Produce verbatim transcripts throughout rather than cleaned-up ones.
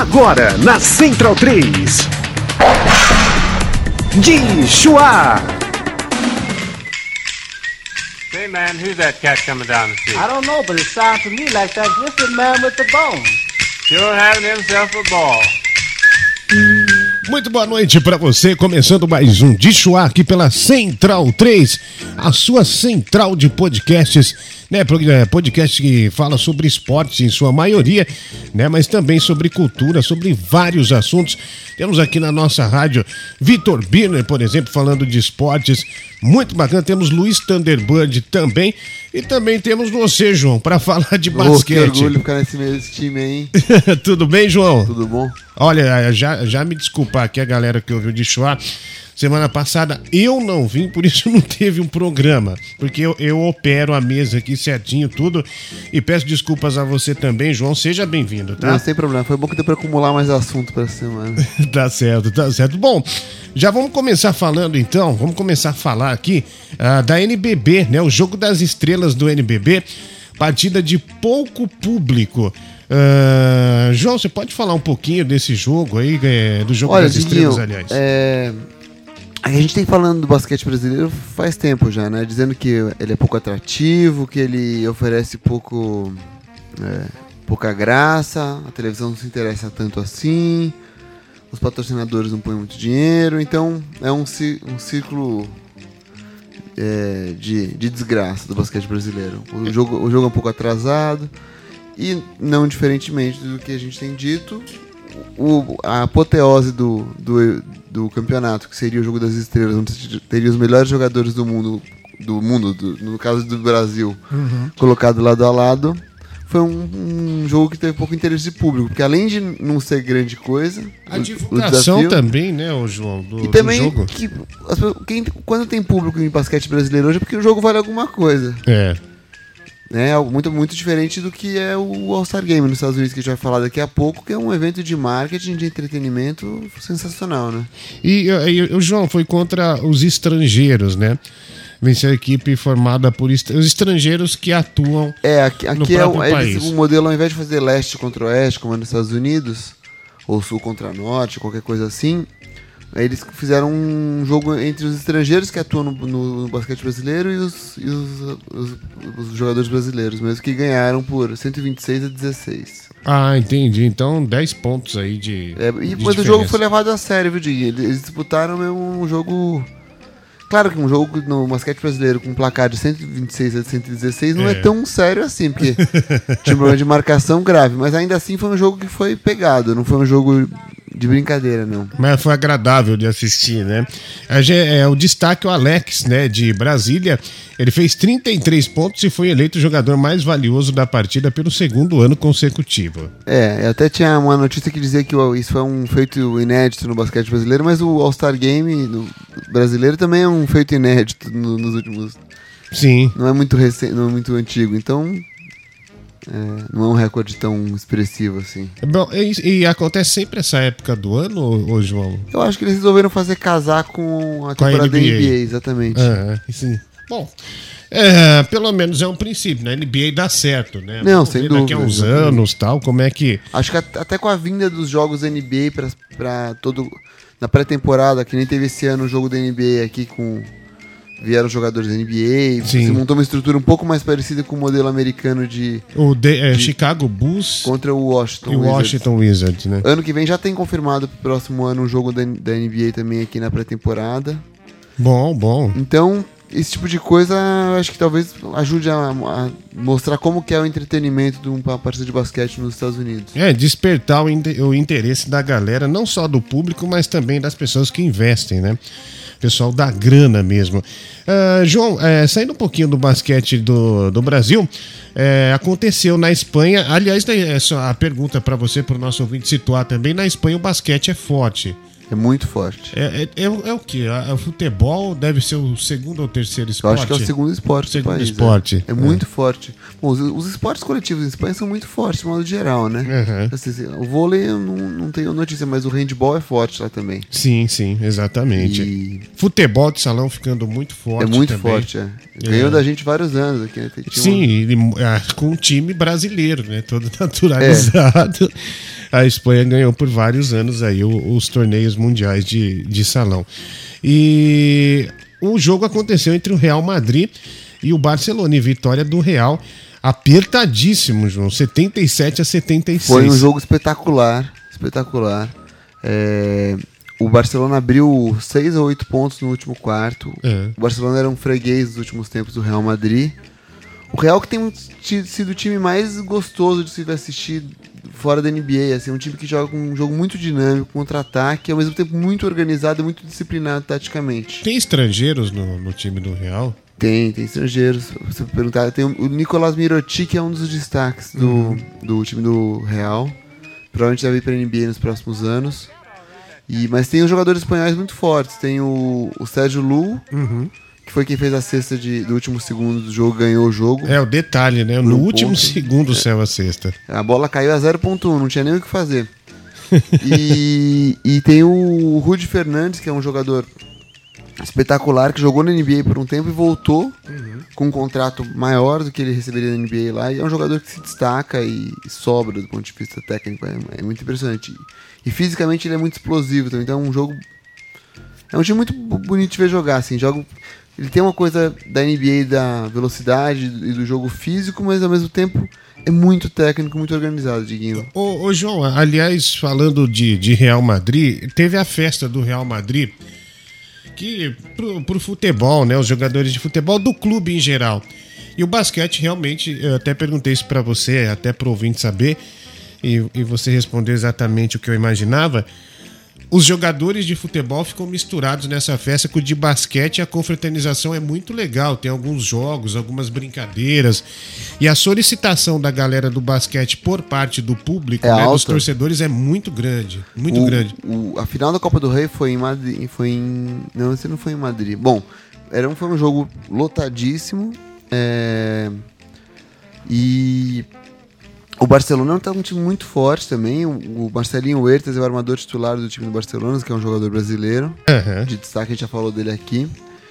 Agora na Central três. Di-Chua. Hey man, who's that cat coming down the street? I don't know, but it sounds to me like that Griffin man with the bone. Sure having himself a ball. Muito boa noite para você, começando mais um Di-Chua aqui pela Central três, a sua central de podcasts, né? Podcast que fala sobre esportes em sua maioria, né? Mas também sobre cultura, sobre vários assuntos. Temos aqui na nossa rádio Vitor Birner, por exemplo, falando de esportes, muito bacana. Temos Luiz Thunderbird também. E também temos você, João, para falar de basquete. Oh, que orgulho ficar nesse meio desse time aí, hein? Tudo bem, João? Tudo bom? Olha, já, já me desculpar aqui a galera que ouviu o Di-Chua. Semana passada eu não vim, por isso não teve um programa. Porque eu, eu opero a mesa aqui certinho, tudo. E peço desculpas a você também, João. Seja bem-vindo, tá? Não, sem problema. Foi bom que deu pra acumular mais assunto pra semana. Tá certo, tá certo. Bom, já vamos começar falando então. Vamos começar a falar aqui uh, da N B B, né? O Jogo das Estrelas do N B B. Partida de pouco público. Uh, João, você pode falar um pouquinho desse jogo aí, é, do Jogo Olha, das Estrelas, Diguinho, aliás? É... A gente tem falando do basquete brasileiro faz tempo já, né? Dizendo que ele é pouco atrativo, que ele oferece pouco, é, pouca graça, a televisão não se interessa tanto assim, os patrocinadores não põem muito dinheiro, então é um, um círculo é, de, de desgraça do basquete brasileiro. O jogo, o jogo é um pouco atrasado e, não diferentemente do que a gente tem dito, o, a apoteose do, do, do campeonato, que seria o Jogo das Estrelas, onde teria os melhores jogadores do mundo, do mundo do, no caso do Brasil, uhum. colocado lado a lado, foi um, um jogo que teve pouco interesse de público, porque além de não ser grande coisa, a o, divulgação o desafio, também, né, o João, do, e também do jogo. Que, as, quem, quando tem público em basquete brasileiro hoje é porque o jogo vale alguma coisa. É. É algo muito, muito diferente do que é o All-Star Game nos Estados Unidos, que a gente vai falar daqui a pouco, que é um evento de marketing, de entretenimento sensacional, né? E, e o João foi contra os estrangeiros, né? Venceu a equipe formada por est- os estrangeiros que atuam é, aqui, no aqui próprio é, país. Eles, o modelo, ao invés de fazer leste contra oeste, como é nos Estados Unidos, ou sul contra norte, qualquer coisa assim, eles fizeram um jogo entre os estrangeiros que atuam no, no, no basquete brasileiro e, os, e os, os, os jogadores brasileiros mesmo, que ganharam por cento e vinte e seis a dezesseis. Ah, entendi. Então dez pontos aí de. É, e, de mas o jogo foi levado a sério, viu, Diguinho? Eles disputaram mesmo um jogo. Claro que um jogo no basquete brasileiro com um placar de cento e vinte e seis a cento e dezesseis não é, é tão sério assim, porque tinha um problema de marcação grave, mas ainda assim foi um jogo que foi pegado, não foi um jogo de brincadeira, não. Mas foi agradável de assistir, né? É, o destaque, o Alex, né, de Brasília, ele fez trinta e três pontos e foi eleito o jogador mais valioso da partida pelo segundo ano consecutivo. É, até tinha uma notícia que dizia que isso foi um feito inédito no basquete brasileiro, mas o All-Star Game no brasileiro também é um feito inédito no, nos últimos... Sim. Não é muito recente, não é muito antigo, então... É, não é um recorde tão expressivo assim. Bom, e, e acontece sempre essa época do ano, ô, ô João? Eu acho que eles resolveram fazer casar com a com temporada a N B A. da N B A, exatamente. Ah, sim. Bom, é, pelo menos é um princípio, né? A N B A dá certo, né? Não, Vamos sem ver dúvida. Daqui a uns anos, tal, como é que... Acho que até com a vinda dos jogos da N B A pra, pra todo... Na pré-temporada, que nem teve esse ano o jogo da N B A aqui com... Vieram jogadores da N B A, Sim. se montou uma estrutura um pouco mais parecida com o modelo americano de... O de, é, de Chicago Bulls contra o Washington e o Wizards. Washington Wizards, né? Ano que vem já tem confirmado pro próximo ano um jogo da, da N B A também aqui na pré-temporada. Bom, bom. Então, esse tipo de coisa acho que talvez ajude a, a mostrar como que é o entretenimento de uma partida de basquete nos Estados Unidos. É, despertar o, in- o interesse da galera, não só do público, mas também das pessoas que investem, né? Pessoal da grana mesmo. Uh, João, é, saindo um pouquinho do basquete do, do Brasil, é, aconteceu na Espanha, aliás, essa a pergunta para você, para o nosso ouvinte situar também, na Espanha o basquete é forte. É muito forte. É, é, é, é o quê? O futebol deve ser o segundo ou terceiro esporte? Eu acho que é o segundo esporte do segundo país. esporte. É, é muito forte. Bom, os, os esportes coletivos em Espanha são muito fortes, de modo geral, né? Uhum. Assim, o vôlei eu não, não tenho notícia, mas o handball é forte lá também. Sim, sim, exatamente. E... Futebol de salão ficando muito forte. É muito também. forte, é. Ganhou É. da gente vários anos aqui, né? Tinha Sim, uma... ele, ah, com um time brasileiro, né? Todo naturalizado. a Espanha ganhou por vários anos aí o- os torneios mundiais de, de salão. E o jogo aconteceu entre o Real Madrid e o Barcelona, e vitória do Real, apertadíssimo, João, setenta e sete a setenta e seis. Foi um jogo espetacular, espetacular. É, o Barcelona abriu seis ou oito pontos no último quarto. É. O Barcelona era um freguês dos últimos tempos do Real Madrid. O Real que tem um- ti- sido o time mais gostoso de se assistir fora da N B A. Assim, um time que joga um jogo muito dinâmico, contra-ataque, ao mesmo tempo muito organizado e muito disciplinado taticamente. Tem estrangeiros no, no time do Real? Tem, tem estrangeiros. Se você perguntar, tem o o Nicolás Mirotic, que é um dos destaques do, Uhum. do time do Real. Provavelmente deve ir para a N B A nos próximos anos. E, mas tem os jogadores espanhóis muito fortes. Tem o, o Sérgio Lu, Uhum. que foi quem fez a cesta de, do último segundo do jogo, ganhou o jogo. É, o detalhe, né? No Um último ponto. segundo saiu a sexta. A bola caiu a zero ponto um, não tinha nem o que fazer. e, e tem o Rudy Fernandes, que é um jogador espetacular, que jogou na N B A por um tempo e voltou com um contrato maior do que ele receberia na N B A lá. E é um jogador que se destaca e sobra do ponto de vista técnico. É, é muito impressionante. E fisicamente ele é muito explosivo também. Então é um jogo... É um time muito bu- bonito de ver jogar, assim. Joga, ele tem uma coisa da N B A da velocidade e do jogo físico, mas ao mesmo tempo é muito técnico, muito organizado, Diguinho. Ô, ô, João, aliás, falando de, de Real Madrid, teve a festa do Real Madrid, que pro, pro futebol, né? Os jogadores de futebol do clube em geral. E o basquete, realmente, eu até perguntei isso pra você, até pro ouvinte saber, e, e você respondeu exatamente o que eu imaginava. Os jogadores de futebol ficam misturados nessa festa com o de basquete, e a confraternização é muito legal. Tem alguns jogos, algumas brincadeiras. E a solicitação da galera do basquete por parte do público, É né, dos alta. torcedores, é muito grande. Muito O- grande. o- a final da Copa do Rei foi em Madrid. Foi em. Não, esse não foi em Madrid. Bom, era um, foi um jogo lotadíssimo. é, E o Barcelona tá um time muito forte também. O, o Marcelinho Huertas é o armador titular do time do Barcelona, que é um jogador brasileiro. Aham. De destaque, a gente já falou dele aqui.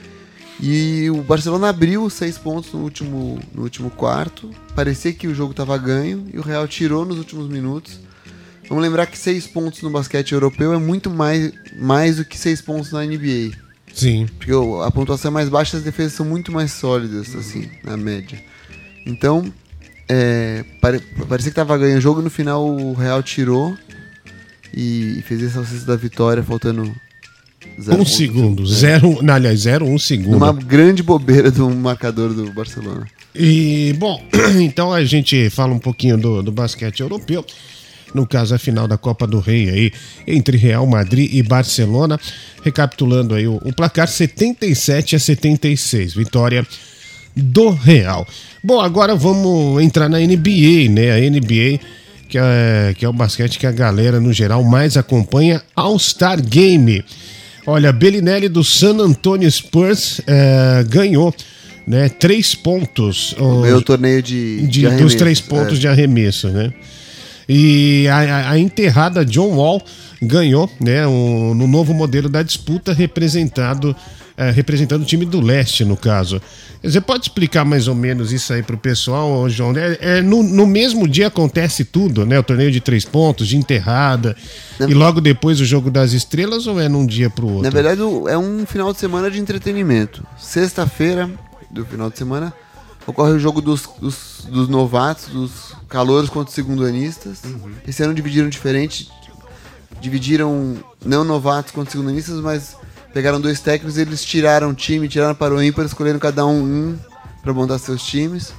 E o Barcelona abriu seis pontos no último, no último quarto. Parecia que o jogo estava ganho e o Real tirou nos últimos minutos. Vamos lembrar que seis pontos no basquete europeu é muito mais, mais do que seis pontos na N B A. Sim. Porque o- a pontuação é mais baixa, as defesas são muito mais sólidas, assim, na média. Então, é, pare, parecia que estava ganho o jogo, no final o Real tirou e, e fez essa cesta da vitória, faltando zero Um pontos. segundo. É. Zero, não, aliás, zero, um segundo. Uma grande bobeira do marcador do Barcelona. E, bom, então a gente fala um pouquinho do, do basquete europeu. No caso, a final da Copa do Rei aí, entre Real Madrid e Barcelona. Recapitulando aí o, o placar, setenta e sete a setenta e seis. Vitória do Real. Bom, agora vamos entrar na N B A, né? A N B A, que é, que é o basquete que a galera, no geral, mais acompanha. All-Star Game. Olha, Bellinelli do San Antonio Spurs é, ganhou, né? Três pontos. ó, Ganhou o torneio de, de- de dos arremesso, três pontos é. de arremesso, né? E a, a- a enterrada John Wall ganhou, né? Um, no novo modelo da disputa, representado, é, representando o time do leste, no caso. Você pode explicar mais ou menos isso aí pro pessoal, ô, João? É, é, no, no mesmo dia acontece tudo, né? O torneio de três pontos, de enterrada, Na- e logo depois o jogo das estrelas, ou é num dia pro outro? Na verdade, o- é um final de semana de entretenimento. Sexta-feira do final de semana ocorre o jogo dos, dos, dos novatos, dos calouros contra os segundanistas. Esse ano dividiram diferente. Dividiram não novatos contra segundanistas, mas pegaram dois técnicos e eles tiraram o time, tiraram para o ímpar, escolheram cada um um para montar seus times.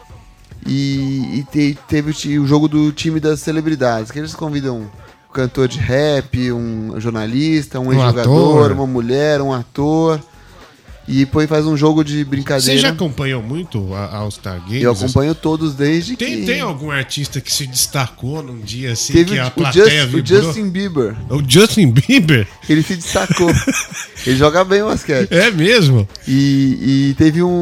E, e te- teve o, ti- o jogo do time das celebridades, que eles convidam um cantor de rap, um jornalista, um Um ex-jogador, ator. uma mulher, um ator. E depois faz um jogo de Você brincadeira. já acompanhou muito a a All-Star Games? Eu acompanho todos desde Tem, que... tem algum artista que se destacou num dia assim, Teve que a o, plateia Just- o vibrou? Justin Bieber. O Justin Bieber? Ele se destacou. Ele joga bem o basquete. É mesmo? E, e teve um,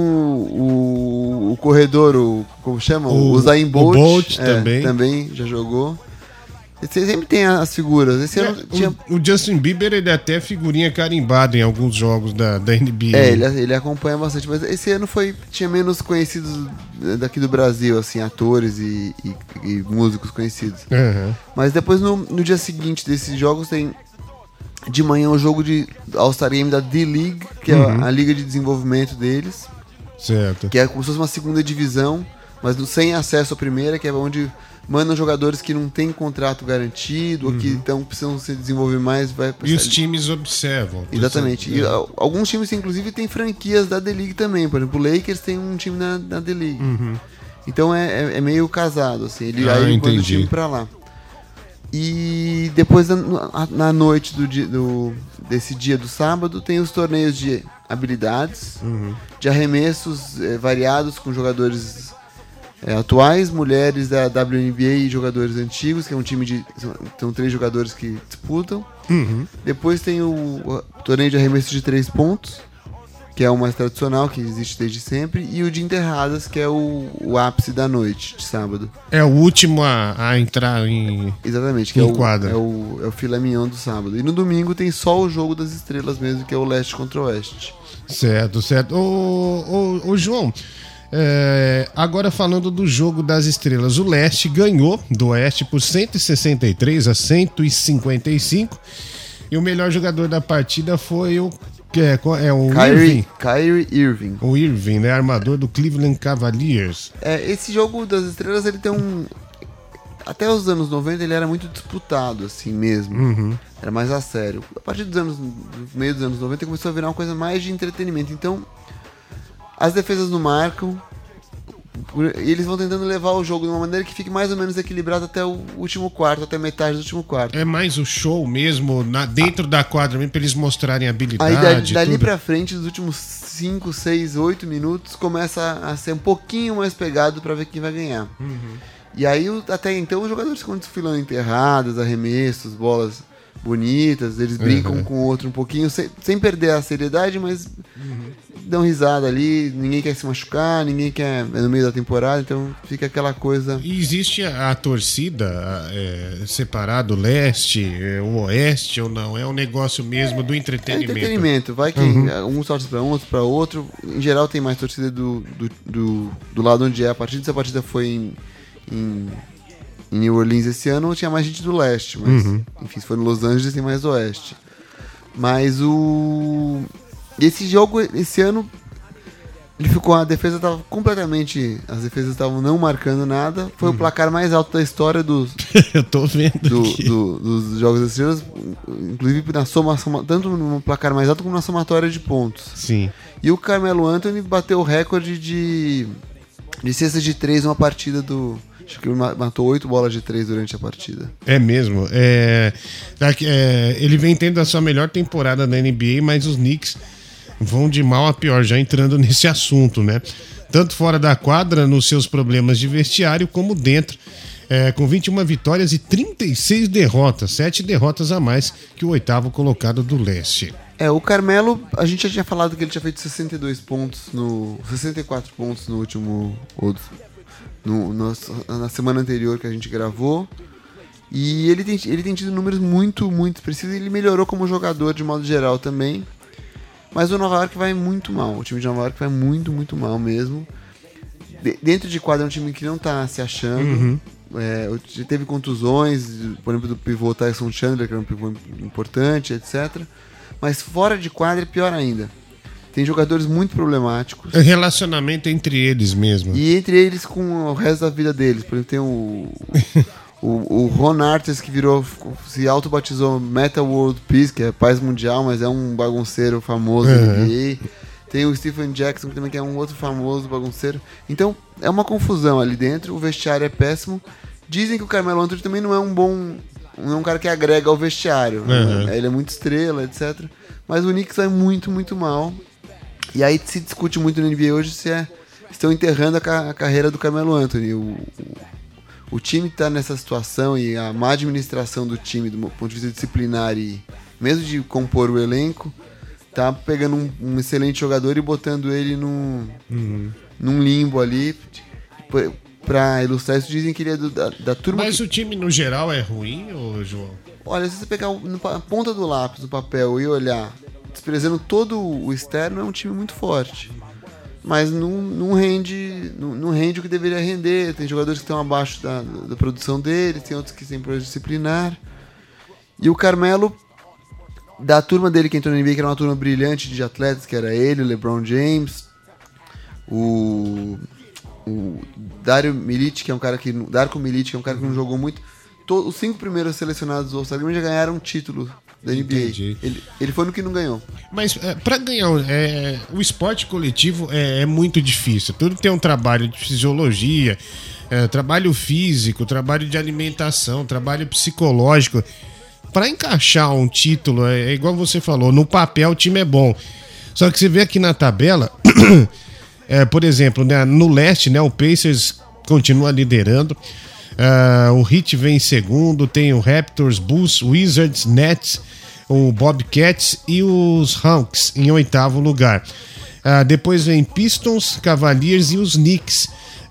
o, o corredor, o, como chama? O, O- o Zayn o Bolt. Bolt é, também. Também já jogou. Você sempre tem as figuras. Esse É, ano tinha... o, o Justin Bieber, ele é até figurinha carimbada em alguns jogos da, da N B A. É, ele, ele acompanha bastante, mas esse ano foi, tinha menos conhecidos daqui do Brasil, assim, atores e, e, e músicos conhecidos. Uhum. Mas depois, no, no dia seguinte desses jogos, tem de manhã o jogo de All-Star Game da D-League, que é Uhum. a, a liga de desenvolvimento deles, Certo. que é como se fosse uma segunda divisão, mas no- sem acesso à primeira, que é onde mandam jogadores que não têm contrato garantido, ou que então precisam se desenvolver mais. Vai pra E os essa- times observam. Exatamente. E É. a- alguns times, inclusive, têm franquias da D-League também. Por exemplo, o Lakers tem um time na, na D-League. Então é, é- é meio casado, assim. Ele Ah, aí manda o entendi. time pra lá. E depois, na, na noite do dia, do, desse dia do sábado, tem os torneios de habilidades, de arremessos eh, variados com jogadores eh, atuais, mulheres da W N B A e jogadores antigos, que é um time de... São, são três jogadores que disputam. Uhum. Depois tem o, o torneio de arremesso de três pontos, que é o mais tradicional, que existe desde sempre, e o de enterradas, que é o, o ápice da noite, de sábado. É o último a, a entrar em. Exatamente, que Em é o, quadra. é, o, é o filé mignon do sábado. E no domingo tem só o jogo das estrelas mesmo, que é o leste contra o oeste. Certo, certo. Ô, ô, ô João, é, agora falando do jogo das estrelas, o leste ganhou do oeste por cento e sessenta e três a cento e cinquenta e cinco. E o melhor jogador da partida foi o. Que é, é o Kyrie, Irving. Kyrie Irving. O Irving, né? Armador do Cleveland Cavaliers. É, esse jogo das estrelas, ele tem um... Até os anos noventa ele era muito disputado, assim mesmo. Uhum. Era mais a sério. A partir dos anos... No meio dos anos noventa começou a virar uma coisa mais de entretenimento. Então, as defesas não marcam. E eles vão tentando levar o jogo de uma maneira que fique mais ou menos equilibrado até o último quarto, até metade do último quarto. É mais o show mesmo, na, dentro da quadra mesmo, pra eles mostrarem habilidade. Aí dali, dali tudo. pra frente, nos últimos cinco, seis, oito minutos, começa a ser um pouquinho mais pegado pra ver quem vai ganhar. E aí, o- até então, os jogadores ficam desfilando enterradas, arremessos, bolas bonitas, eles brincam Uhum. com o outro um pouquinho, sem, sem perder a seriedade, mas dão risada ali, ninguém quer se machucar, ninguém quer... É no meio da temporada, então fica aquela coisa... E existe a, a torcida é, separada, o leste, é, o oeste ou não? É um negócio mesmo do É entretenimento. entretenimento, vai que um torce pra um, outro pra outro. Em geral tem mais torcida do, do, do, do lado onde é a partida. Se a partida foi em, em, em New Orleans esse ano, tinha mais gente do leste. Mas, enfim, se for em Los Angeles, tem mais do oeste. Mas o... Esse jogo, esse ano, ele ficou... A defesa tava completamente... As defesas estavam não marcando nada. Foi o placar mais alto da história dos, Eu tô vendo do- aqui. do- dos Jogos das Estrelas, inclusive na soma, soma- tanto no placar mais alto como na somatória de pontos. Sim. E o Carmelo Anthony bateu o recorde de, de cestas de três numa partida do... Acho que ele ma- matou oito bolas de três durante a partida. É mesmo. É, daqui- é, ele vem tendo a sua melhor temporada na N B A, mas os Knicks vão de mal a pior, já entrando nesse assunto, né? Tanto fora da quadra, nos seus problemas de vestiário, como dentro. É, com vinte e uma vitórias e trinta e seis derrotas, sete derrotas a mais que o oitavo colocado do leste. É, o Carmelo, a gente já tinha falado que ele tinha feito sessenta e dois pontos no... sessenta e quatro pontos no último... ou- No, no- na semana anterior que a gente gravou. E ele tem, ele tem tido números muito, muito expressivos. Ele melhorou como jogador de modo geral também. Mas o Nova York vai muito mal. O time de Nova York vai muito, muito mal mesmo. De- dentro de quadra é um time que não tá se achando. É, o- teve contusões, por exemplo, do pivô Tyson Chandler, que era um pivô importante, etcétera. Mas fora de quadra é pior ainda. Tem jogadores muito problemáticos. É relacionamento entre eles mesmo. E entre eles com o resto da vida deles. Por exemplo, tem o, o, o Ron Artest, que virou, se autobatizou Metal World Peace, que é paz mundial, mas é um bagunceiro famoso Uhum. da N B A. Tem o Stephen Jackson, que também que é um outro famoso bagunceiro. Então, é uma confusão ali dentro. O vestiário é péssimo. Dizem que o Carmelo Anthony também não é um bom... Não é um cara que agrega ao vestiário. Uhum. Ele é muito estrela, etcétera. Mas o Knicks vai muito, muito mal. E aí se discute muito no N B A hoje se é, estão enterrando a, ca- a carreira do Carmelo Anthony. O, o, o time está nessa situação e a má administração do time, do ponto de vista disciplinar e mesmo de compor o elenco, tá pegando um, um excelente jogador e botando ele num, num limbo ali. pra ilustrar isso, dizem que ele é do, da, da turma... Mas que... o time no geral é ruim, ô João? Olha, se você pegar o, no, a ponta do lápis, no papel, e olhar, desprezando todo o externo, é um time muito forte. Mas não, não, rende, não, não rende o que deveria render. Tem jogadores que estão abaixo da, da produção dele, tem outros que têm problema disciplinar. E o Carmelo, da turma dele que entrou na N B A, que era uma turma brilhante de atletas, que era ele, o LeBron James, o, o Dario Milic, que é um cara que Darko Milic, que é um cara que não jogou muito. Todos, os cinco primeiros selecionados do All-Star Game já ganharam um título da N B A. Ele, ele foi no que não ganhou. Mas é, para ganhar, é, o esporte coletivo é, é muito difícil. Tudo tem um trabalho de fisiologia, é, trabalho físico, trabalho de alimentação, trabalho psicológico. Para encaixar um título, é, é igual você falou, no papel o time é bom. Só que você vê aqui na tabela, é, por exemplo, né, no leste, né, o Pacers continua liderando. Uh, o Heat vem em segundo, tem o Raptors, Bulls, Wizards, Nets, o Bobcats e os Hawks em oitavo lugar. Uh, depois vem Pistons, Cavaliers e os Knicks.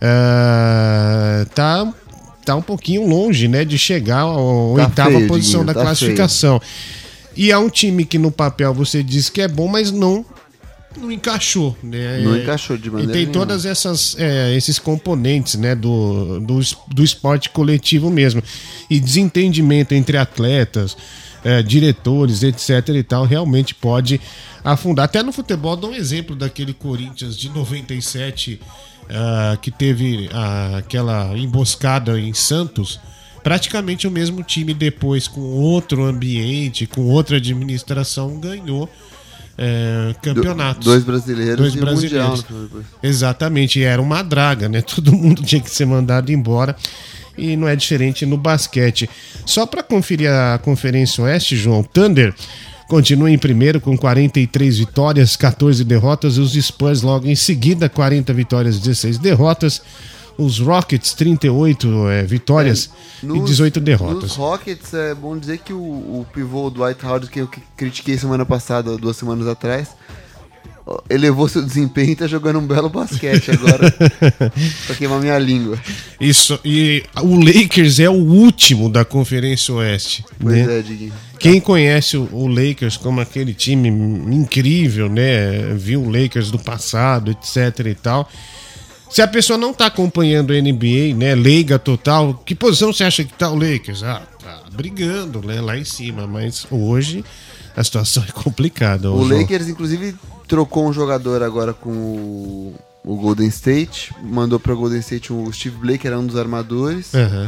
Uh, tá, tá um pouquinho longe, né, de chegar à tá oitava feio, posição Diguinho, da tá classificação. Feio. E é um time que no papel você diz que é bom, mas não não encaixou, né? Não encaixou de maneira E tem nenhuma. todas essas é, esses componentes, né, do, do do esporte coletivo mesmo, e desentendimento entre atletas, é, diretores, etc e tal, realmente pode afundar. Até no futebol, dá um exemplo daquele Corinthians de noventa e sete, uh, que teve uh, aquela emboscada em Santos. Praticamente o mesmo time depois, com outro ambiente, com outra administração, ganhou É, campeonatos. Dois brasileiros Dois e brasileiros. o Mundial. Exatamente, e era uma draga, né? Todo mundo tinha que ser mandado embora. E não é diferente no basquete. Só para conferir a Conferência Oeste, João, Thunder continua em primeiro com quarenta e três vitórias, catorze derrotas. E os Spurs logo em seguida, quarenta vitórias, dezesseis derrotas. Os Rockets, trinta e oito é, vitórias é, nos, e dezoito derrotas. Nos Rockets, é bom dizer que o, o pivô Dwight Howard, que eu critiquei semana passada, duas semanas atrás, elevou seu desempenho e tá jogando um belo basquete agora. Pra queimar minha língua. Isso, e o Lakers é o último da Conferência Oeste. Pois né? é, Diguinho. Quem conhece o, o Lakers como aquele time incrível, né? Viu o Lakers do passado, etc e tal. Se a pessoa não tá acompanhando a N B A, né, leiga total, que posição você acha que tá o Lakers? Ah, tá brigando, né, lá em cima, mas hoje a situação é complicada. O João. Lakers, inclusive, trocou um jogador agora com o, o Golden State, mandou para o Golden State o Steve Blake, que era um dos armadores. Uhum.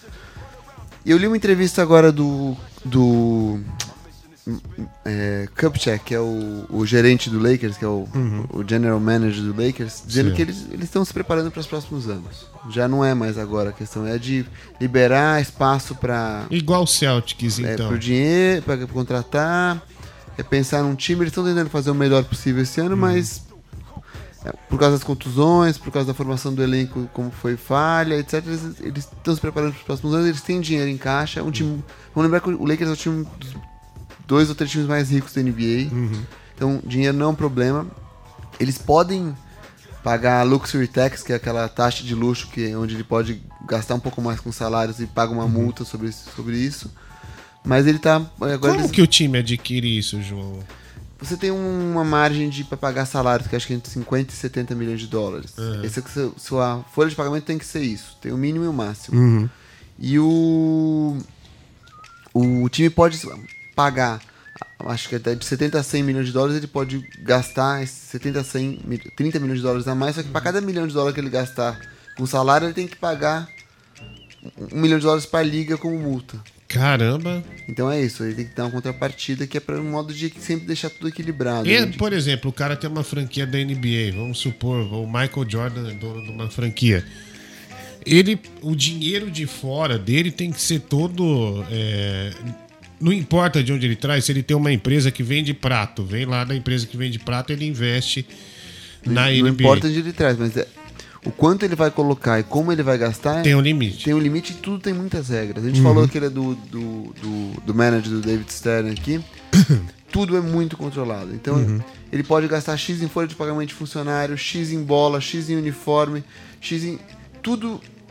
E eu li uma entrevista agora do, do é, Kupchak, que é o, o gerente do Lakers, que é o, uhum. o general manager do Lakers, dizendo Sim. que eles eles estão se preparando para os próximos anos. Já não é mais agora a questão, é de liberar espaço para... Igual o Celtics, é, então. Para o dinheiro, para contratar, é pensar num time. Eles estão tentando fazer o melhor possível esse ano, uhum. mas é, por causa das contusões, por causa da formação do elenco, como foi falha, etcétera, eles estão se preparando para os próximos anos, eles têm dinheiro em caixa. É um time, vamos lembrar que o Lakers é o time dos dois ou três times mais ricos da N B A. Uhum. Então, dinheiro não é um problema. Eles podem pagar a Luxury Tax, que é aquela taxa de luxo que, onde ele pode gastar um pouco mais com salários e paga uma uhum. multa sobre, sobre isso. Mas ele tá... Agora Como eles... que o time adquire isso, João? Você tem uma margem de para pagar salários, que acho que é entre cinquenta e setenta milhões de dólares. Uhum. Esse é que sua folha de pagamento tem que ser isso. Tem o mínimo e o máximo. Uhum. E o... O time pode pagar, acho que até de setenta a cem milhões de dólares, ele pode gastar setenta a cem, trinta milhões de dólares a mais, só que para cada milhão de dólares que ele gastar com salário, ele tem que pagar um milhão de dólares para a liga como multa. Caramba! Então é isso, ele tem que dar uma contrapartida que é para um modo de sempre deixar tudo equilibrado. E, né? por exemplo, o cara tem uma franquia da N B A, vamos supor, o Michael Jordan é dono de uma franquia. Ele, o dinheiro de fora dele tem que ser todo... É, não importa de onde ele traz, se ele tem uma empresa que vende prato, vem lá da empresa que vende prato, ele investe na não, N B A. Não importa onde ele traz, mas é, o quanto ele vai colocar e como ele vai gastar... Tem um limite. Tem um limite e tudo tem muitas regras. A gente uhum. falou que ele é do, do, do, do manager do David Stern aqui. Tudo é muito controlado. Então, uhum. ele pode gastar X em folha de pagamento de funcionário, X em bola, X em uniforme, X em... Tudo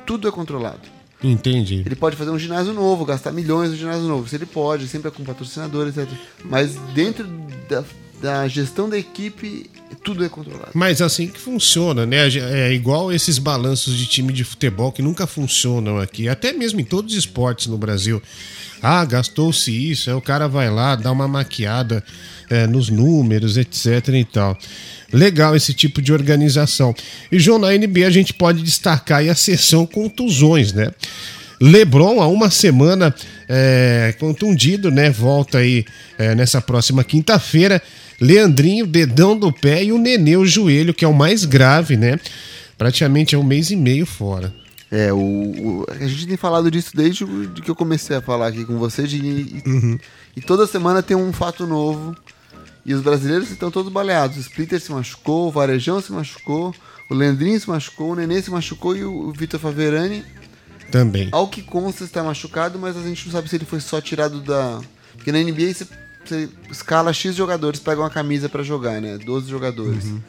tudo é controlado. Entendi. Ele pode fazer um ginásio novo, gastar milhões no ginásio novo. Se ele pode, sempre é com patrocinadores, etcétera. Mas dentro da, da gestão da equipe, tudo é controlado. Mas assim que funciona, né? É igual esses balanços de time de futebol que nunca funcionam aqui, até mesmo em todos os esportes no Brasil. Ah, gastou-se isso, aí o cara vai lá, dá uma maquiada é, nos números, etc e tal. Legal esse tipo de organização. E, João, na N B A a gente pode destacar aí a seção contusões, né? LeBron, há uma semana é, contundido, né? Volta aí é, nessa próxima quinta-feira. Leandrinho, dedão do pé, e o Nenê, o joelho, que é o mais grave, né? Praticamente é um mês e meio fora. É, o, o, a gente tem falado disso desde que eu comecei a falar aqui com você, de, e, Uhum. e toda semana tem um fato novo, e os brasileiros estão todos baleados. O Splitter se machucou, o Varejão se machucou, o Leandrinho se machucou, o Nenê se machucou e o, o Vitor Faverani, Também. ao que consta, está machucado, mas a gente não sabe se ele foi só tirado da... Porque na N B A você, você escala X jogadores, pega uma camisa pra jogar, né? doze jogadores. Uhum.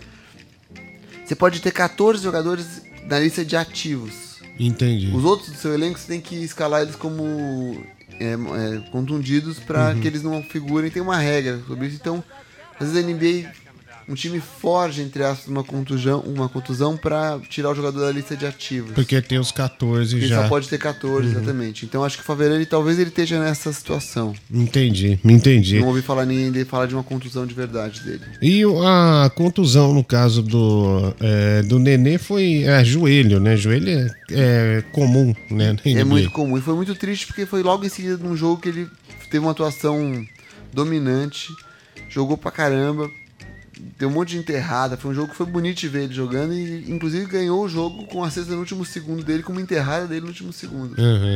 Você pode ter catorze jogadores na lista de ativos. Entendi. Os outros do seu elenco você tem que escalar eles como é, é, contundidos para Uhum. que eles não figurem. Tem uma regra sobre isso. Então, às vezes a N B A, um time forja, entre aspas, uma contusão, uma contusão para tirar o jogador da lista de ativos. Porque tem os catorze Ele já. só pode ter catorze, Uhum. exatamente. Então acho que o Faverani talvez ele esteja nessa situação. Entendi, entendi. Não ouvi falar ninguém dele falar de uma contusão de verdade dele. E a contusão, no caso do, é, do Nenê, foi é, joelho, né? Joelho é, é comum, né? na N B A. É muito comum. E foi muito triste porque foi logo em seguida de um jogo que ele teve uma atuação dominante, jogou pra caramba, deu um monte de enterrada. Foi um jogo que foi bonito de ver ele jogando e, inclusive, ganhou o jogo com a cesta no último segundo dele, com uma enterrada dele no último segundo. Uhum.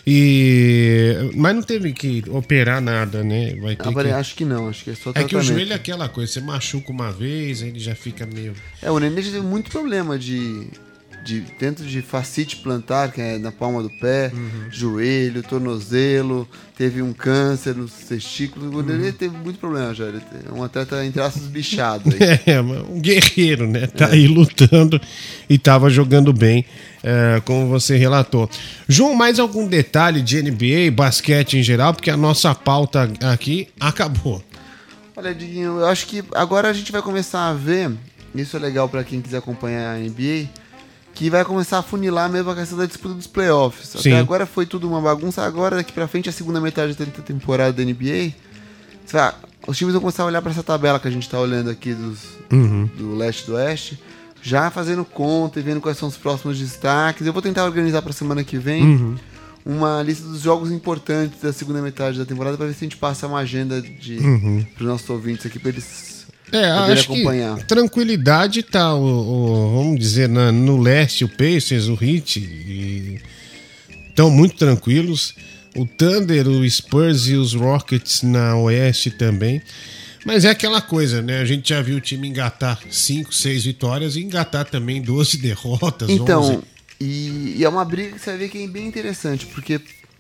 E... Mas não teve que operar nada, né? Vai ter Agora, que... acho que não, acho que é só É tratamento. que o joelho é aquela coisa, você machuca uma vez, aí ele já fica meio... É, o Nenê já teve muito problema de, de dentro de fascite plantar, que é na palma do pé, joelho, tornozelo, teve um câncer nos testículos. O Nenê teve muito problema já. Ele é um atleta, entre aspas, bichado. Aí. É, um guerreiro, né? Tá aí lutando e tava jogando bem, é, como você relatou. João, mais algum detalhe de N B A, basquete em geral? Porque a nossa pauta aqui acabou. Olha, Diguinho, eu acho que agora a gente vai começar a ver, isso é legal pra quem quiser acompanhar a N B A, que vai começar a funilar mesmo a questão da disputa dos playoffs. Sim. Até agora foi tudo uma bagunça, agora daqui pra frente, a segunda metade da temporada da N B A, você vai, os times vão começar a olhar pra essa tabela que a gente tá olhando aqui dos, Uhum. do leste e do oeste, já fazendo conta e vendo quais são os próximos destaques. Eu vou tentar organizar pra semana que vem Uhum. uma lista dos jogos importantes da segunda metade da temporada pra ver se a gente passa uma agenda de, Uhum. pros nossos ouvintes aqui pra eles É, poderem acho acompanhar. que tranquilidade tá, o, o- vamos dizer, na- no leste, o Pacers, o Heat estão muito tranquilos. O Thunder, o Spurs e os Rockets na oeste também. Mas é aquela coisa, né? A gente já viu o time engatar cinco, seis vitórias e engatar também doze derrotas, Então, onze. e, e é uma briga que você vai ver que é bem interessante, porque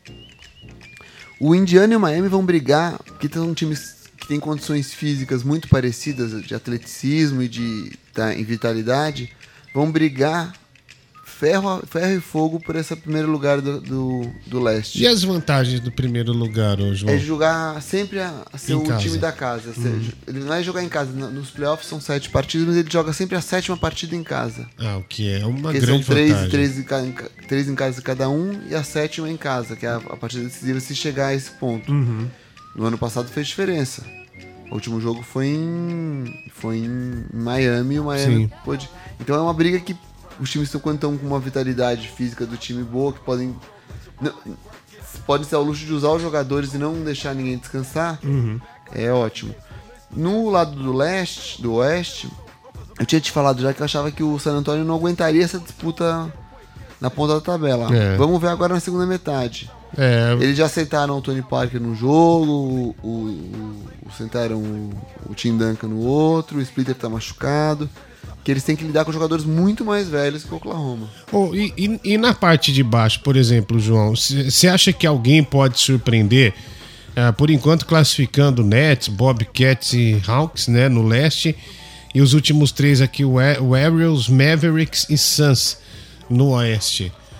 o Indiana e o Miami vão brigar, que são times que têm condições físicas muito parecidas, de atleticismo e de tá, em vitalidade, vão brigar ferro, a- ferro e fogo por esse primeiro lugar do, do, do leste. E as vantagens do primeiro lugar, ô, João? É jogar sempre a, a ser Em o casa. time da casa. Ou seja, ele não vai jogar em casa. no- Nos playoffs são sete partidas, mas ele joga sempre a sétima partida em casa. Ah, o que é uma Porque grande são três, vantagem. três, em ca- em ca- três em casa de cada um e a sétima em casa, que é a, a partida decisiva se chegar a esse ponto. Uhum. No ano passado fez diferença. O último jogo foi em, foi em Miami e o Miami Sim. pôde. Então é uma briga que os times estão, quando estão com uma vitalidade física do time boa, que podem. Não, podem ser ao luxo de usar os jogadores e não deixar ninguém descansar, Uhum. é ótimo. No lado do leste, do oeste, eu tinha te falado já que eu achava que o San Antonio não aguentaria essa disputa na ponta da tabela. É. Vamos ver agora na segunda metade. É, Eles já aceitaram o Tony Parker no jogo, o, o- o- sentaram o, o Tim Duncan no outro, o Splitter tá machucado. Que eles têm que lidar com jogadores muito mais velhos que o Oklahoma. Oh, e, e- e na parte de baixo, por exemplo, João, você acha que alguém pode surpreender? Ah, por enquanto, classificando Nets, Bobcats e Hawks, né, no leste. E os últimos três aqui, o Wa- Warriors, Mavericks e Suns no oeste.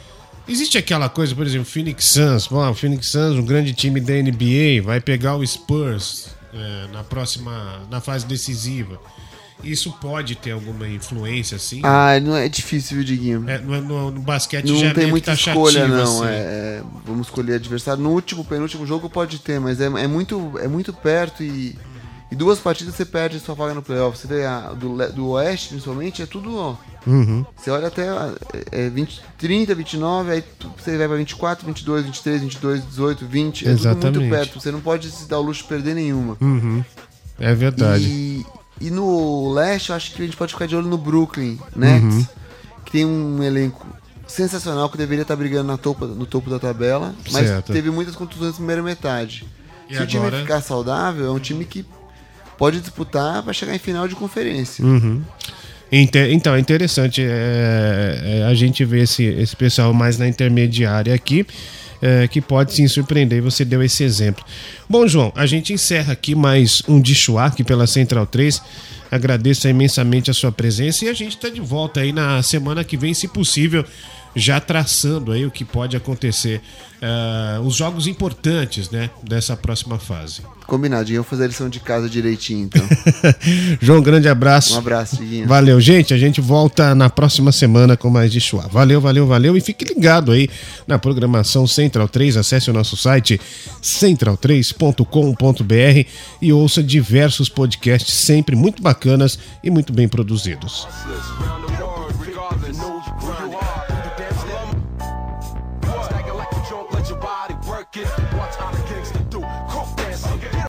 Existe aquela coisa, por exemplo, Phoenix Suns. Bom, o Phoenix Suns, um grande time da N B A, vai pegar o Spurs é, na próxima, na fase decisiva. Isso pode ter alguma influência, assim? Ah, não é difícil, viu, Diguinho? É, no, no, no basquete não já é tem meio muita que escolha, taxativo, não. assim. É, é, vamos escolher adversário. No último, penúltimo jogo pode ter, mas é, é, muito, é muito perto e, e duas partidas você perde sua vaga no playoff. Você vê a, do, do Oeste, principalmente, é tudo, ó. Uhum. Você olha até é, vinte, trinta, vinte e nove, aí você vai pra vinte e quatro, vinte e dois, vinte e três, vinte e dois, dezoito, vinte. É Exatamente. tudo muito perto. Você não pode se dar o luxo de perder nenhuma. Uhum. É verdade. E, e no Leste, eu acho que a gente pode ficar de olho no Brooklyn Nets, Uhum. que tem um elenco sensacional, que deveria estar brigando na topo, no topo da tabela, mas Certo. teve muitas contusões na primeira metade. E Se o time agora? ficar saudável, é um time que pode disputar para chegar em final de conferência. Uhum. Inte- Então, é interessante é, é, a gente ver esse, esse pessoal mais na intermediária aqui, é, que pode sim surpreender, e você deu esse exemplo. Bom, João, a gente encerra aqui mais um Dichuá aqui pela Central três. Agradeço imensamente a sua presença e a gente está de volta aí na semana que vem, se possível, já traçando aí o que pode acontecer, uh, os jogos importantes, né, dessa próxima fase. Combinadinho, eu vou fazer a lição de casa direitinho, então. João, grande abraço. Um abraço, Diguinho. Valeu, gente. A gente volta na próxima semana com mais Dichuá. Valeu, valeu, valeu. E fique ligado aí na programação Central três. Acesse o nosso site central três ponto com ponto b r e ouça diversos podcasts sempre muito bacanas e muito bem produzidos.